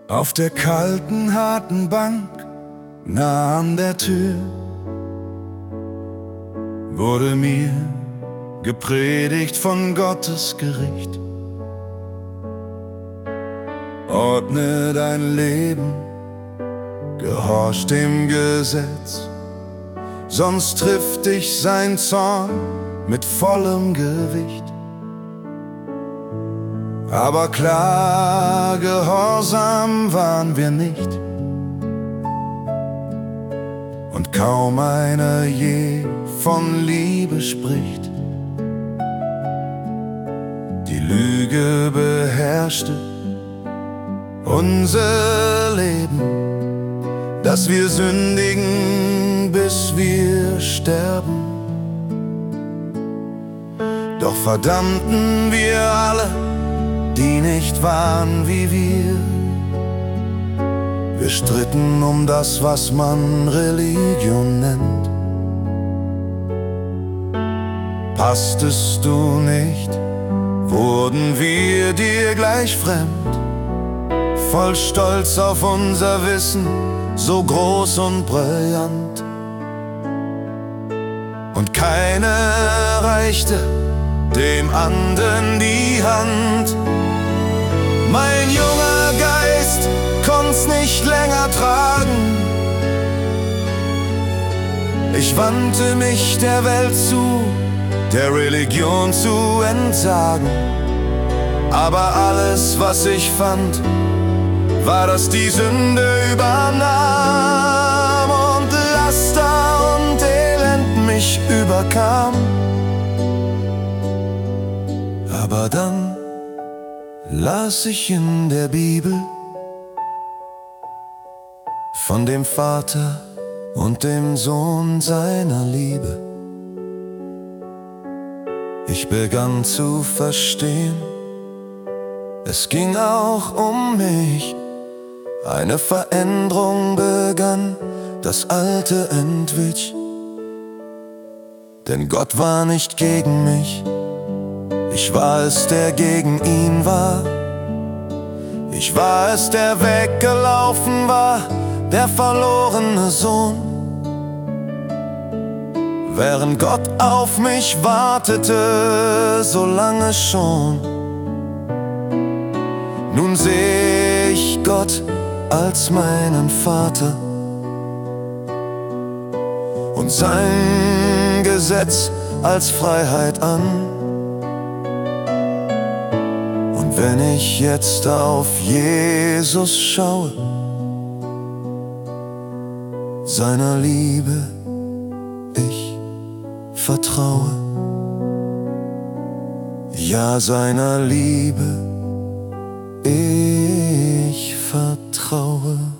Auf der kalten, harten Bank, nah an der Tür, wurde mir gepredigt von Gottes Gericht. Ordne dein Leben, gehorch dem Gesetz, sonst trifft dich sein Zorn mit vollem Gewicht. Aber klar gehorsam waren wir nicht, und kaum einer je von Liebe spricht. Die Lüge beherrschte unser Leben, dass wir sündigen, bis wir sterben. Doch verdammten wir alle, die nicht waren wie wir. Wir stritten um das, was man Religion nennt. Passtest du nicht, wurden wir dir gleich fremd, voll Stolz auf unser Wissen, so groß und brillant. Und keiner reichte dem anderen die Hand. Mein junger Geist konnt's nicht länger tragen. Ich wandte mich der Welt zu, der Religion zu entsagen. Aber alles, was ich fand, war, dass die Sünde übernahm und Laster und Elend mich überkam. Aber dann las ich in der Bibel von dem Vater und dem Sohn seiner Liebe. Ich begann zu verstehen, es ging auch um mich. Eine Veränderung begann, das Alte entwich. Denn Gott war nicht gegen mich, ich war es, der gegen ihn war. Ich war es, der weggelaufen war, der verlorene Sohn. Während Gott auf mich wartete, so lange schon. Nun seh ich Gott als meinen Vater und sein Gesetz als Freiheit an. Und wenn ich jetzt auf Jesus schaue, seiner Liebe ich vertraue. Ja, seiner Liebe ich vertraue.